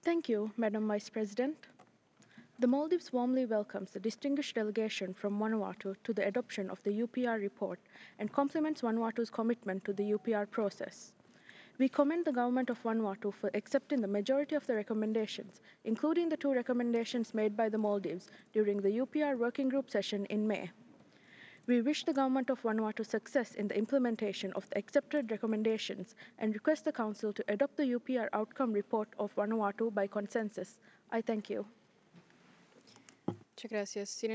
Thank you, Madam Vice President. The Maldives warmly welcomes the distinguished delegation from Vanuatu to the adoption of the UPR report and compliments Vanuatu's commitment to the UPR process. We commend the government of Vanuatu for accepting the majority of the recommendations, including the two recommendations made by the Maldives during the UPR working group session in May. We wish the government of Vanuatu success in the implementation of the accepted recommendations and request the Council to adopt the UPR outcome report of Vanuatu by consensus. I thank you. Muchas gracias.